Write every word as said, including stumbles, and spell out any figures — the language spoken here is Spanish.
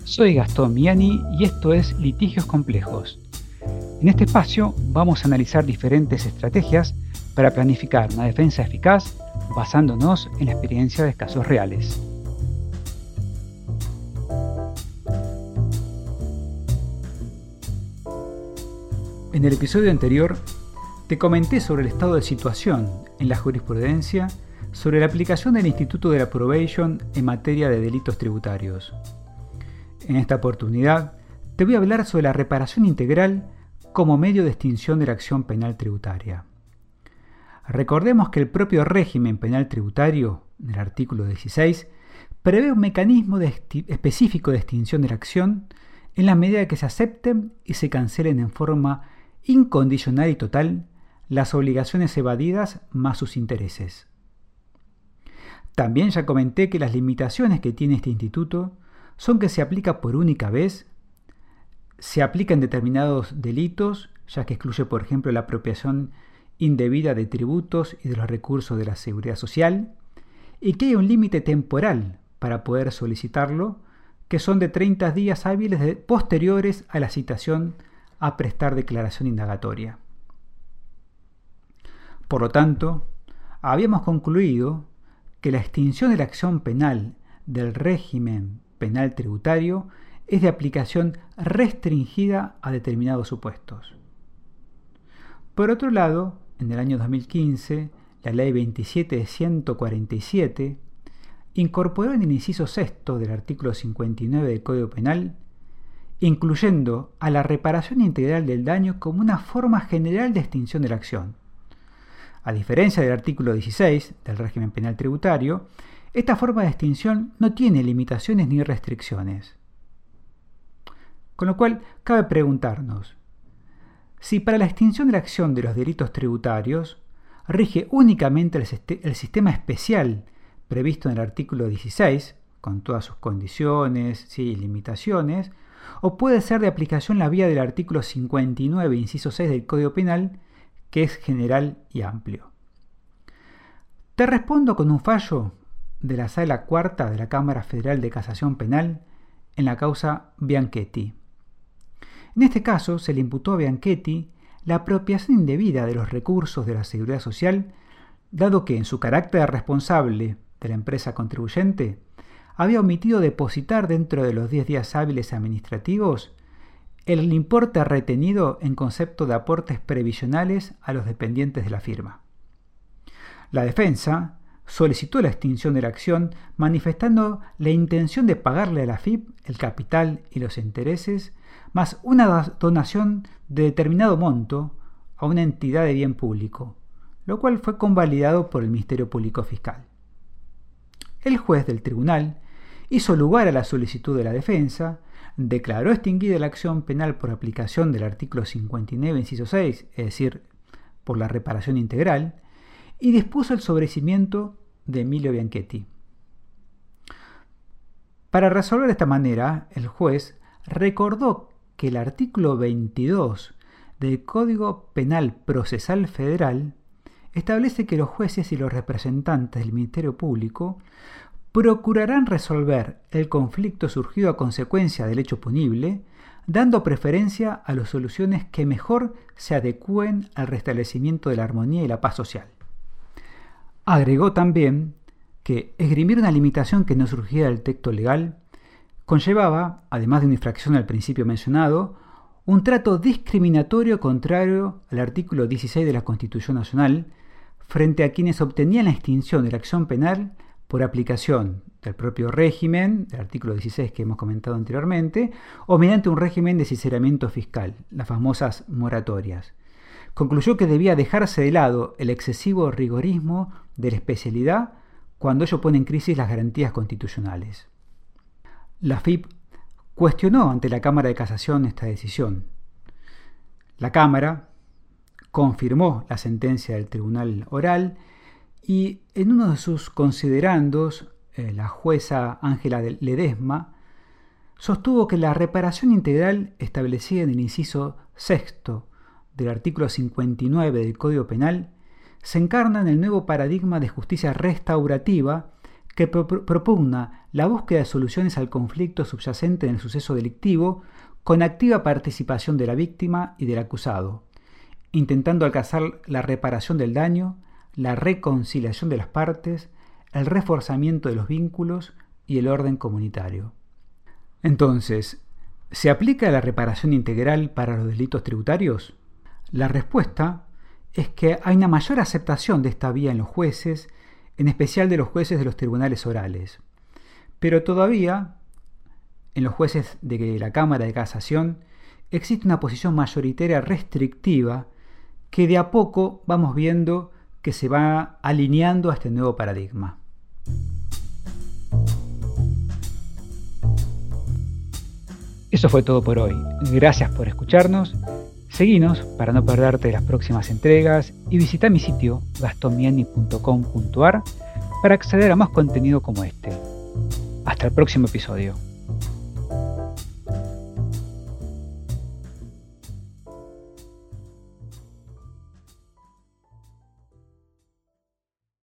Soy Gastón Miani y esto es Litigios Complejos. En este espacio vamos a analizar diferentes estrategias para planificar una defensa eficaz basándonos en la experiencia de casos reales. En el episodio anterior te comenté sobre el estado de situación en la jurisprudencia sobre la aplicación del Instituto de la Probation en materia de delitos tributarios. En esta oportunidad te voy a hablar sobre la reparación integral como medio de extinción de la acción penal tributaria. Recordemos que el propio régimen penal tributario, en el artículo dieciséis, prevé un mecanismo de esti- específico de extinción de la acción en la medida que se acepten y se cancelen en forma incondicional y total las obligaciones evadidas más sus intereses. También ya comenté que las limitaciones que tiene este instituto son que se aplica por única vez, se aplica en determinados delitos, ya que excluye, por ejemplo, la apropiación indebida de tributos y de los recursos de la seguridad social, y que hay un límite temporal para poder solicitarlo, que son de treinta días hábiles de, posteriores a la citación a prestar declaración indagatoria. Por lo tanto, habíamos concluido que la extinción de la acción penal del régimen penal tributario es de aplicación restringida a determinados supuestos. Por otro lado, en el año dos mil quince, la Ley veintisiete de ciento cuarenta y siete incorporó en el inciso sexto del artículo cincuenta y nueve del Código Penal, incluyendo a la reparación integral del daño como una forma general de extinción de la acción. A diferencia del artículo dieciséis del régimen penal tributario, esta forma de extinción no tiene limitaciones ni restricciones. Con lo cual, cabe preguntarnos, si para la extinción de la acción de los delitos tributarios rige únicamente el, el sistema especial previsto en el artículo dieciséis, con todas sus condiciones sí, y limitaciones, o puede ser de aplicación la vía del artículo cincuenta y nueve, inciso seis del Código Penal, que es general y amplio. Te respondo con un fallo de la Sala Cuarta de la Cámara Federal de Casación Penal en la causa Bianchetti. En este caso se le imputó a Bianchetti la apropiación indebida de los recursos de la Seguridad Social, dado que en su carácter de responsable de la empresa contribuyente había omitido depositar dentro de los diez días hábiles administrativos el importe retenido en concepto de aportes previsionales a los dependientes de la firma. La defensa solicitó la extinción de la acción manifestando la intención de pagarle a la F I P el capital y los intereses, más una donación de determinado monto a una entidad de bien público, lo cual fue convalidado por el Ministerio Público Fiscal. El juez del tribunal hizo lugar a la solicitud de la defensa, declaró extinguida la acción penal por aplicación del artículo cincuenta y nueve, inciso seis, es decir, por la reparación integral, y dispuso el sobreseimiento de Emilio Bianchetti. Para resolver de esta manera, el juez recordó que el artículo veintidós del Código Penal Procesal Federal establece que los jueces y los representantes del Ministerio Público procurarán resolver el conflicto surgido a consecuencia del hecho punible, dando preferencia a las soluciones que mejor se adecúen al restablecimiento de la armonía y la paz social. Agregó también que esgrimir una limitación que no surgía del texto legal conllevaba, además de una infracción al principio mencionado, un trato discriminatorio contrario al artículo dieciséis de la Constitución Nacional frente a quienes obtenían la extinción de la acción penal por aplicación del propio régimen, del artículo dieciséis que hemos comentado anteriormente, o mediante un régimen de sinceramiento fiscal, las famosas moratorias. Concluyó que debía dejarse de lado el excesivo rigorismo de la especialidad cuando ello pone en crisis las garantías constitucionales. La F I P cuestionó ante la Cámara de Casación esta decisión. La Cámara confirmó la sentencia del Tribunal Oral y en uno de sus considerandos, eh, la jueza Ángela Ledesma sostuvo que la reparación integral establecida en el inciso sexto del artículo cincuenta y nueve del Código Penal se encarna en el nuevo paradigma de justicia restaurativa que pro- propugna la búsqueda de soluciones al conflicto subyacente en el suceso delictivo con activa participación de la víctima y del acusado, intentando alcanzar la reparación del daño, la reconciliación de las partes, el reforzamiento de los vínculos y el orden comunitario. Entonces, ¿se aplica la reparación integral para los delitos tributarios? La respuesta es que hay una mayor aceptación de esta vía en los jueces, en especial de los jueces de los tribunales orales. Pero todavía, en los jueces de la Cámara de Casación, existe una posición mayoritaria restrictiva que de a poco vamos viendo que se va alineando a este nuevo paradigma. Eso fue todo por hoy. Gracias por escucharnos. Seguinos para no perderte las próximas entregas y visita mi sitio gaston miani punto com punto a r para acceder a más contenido como este. Hasta el próximo episodio.